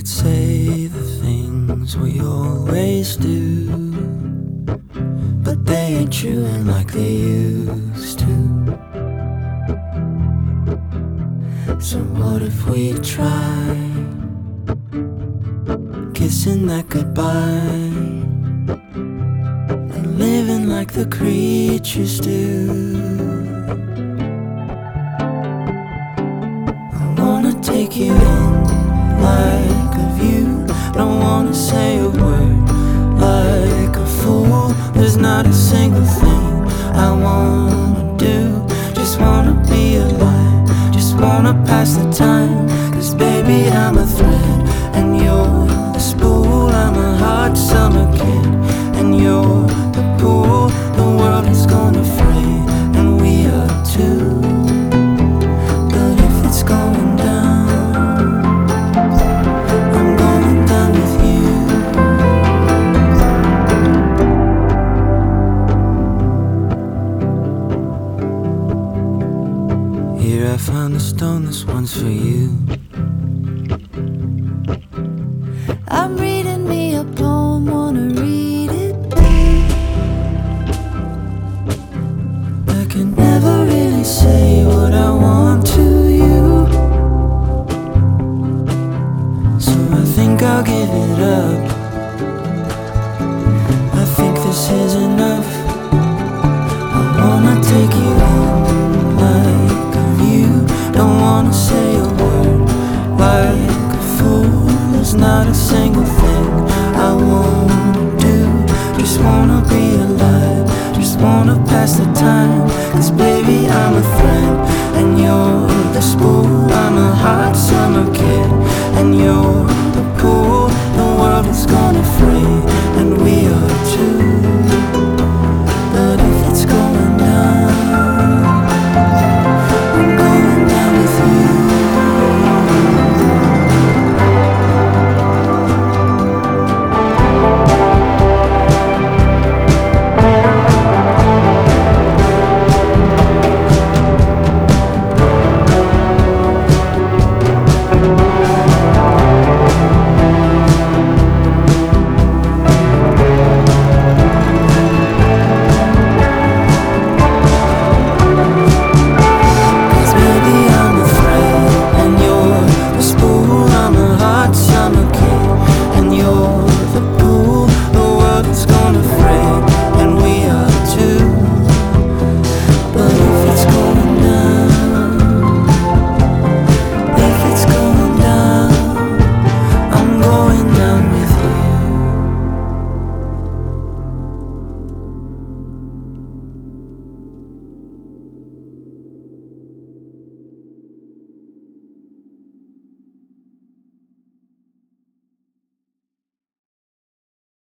could say the things we always do, but they ain't true and like they used to. So what if we try kissing that goodbye and living like the creatures do? I wanna take you in like a view. Don't wanna say a word like a fool. There's not a single thing I wanna do. Just wanna be alive, just wanna pass the time. Cause baby I'm a thread and you're the spool. I'm a hot summer kid and you're the pool. The world is gonna fray and we are too. But if it's going down, I'm going down with you. Here I found a stone, this one's for you. I'm reading me a poem, wanna read it. I can never really say what I want to you, so I think I'll give it up. I think this is enough. I wanna take you in like a view. Don't wanna say a word like a fool. There's not a single thing I wanna do. Just wanna be alive, just wanna pass the time. Cause baby I'm a thread and you're the spool. I'm a hot summer kid and you're the pool.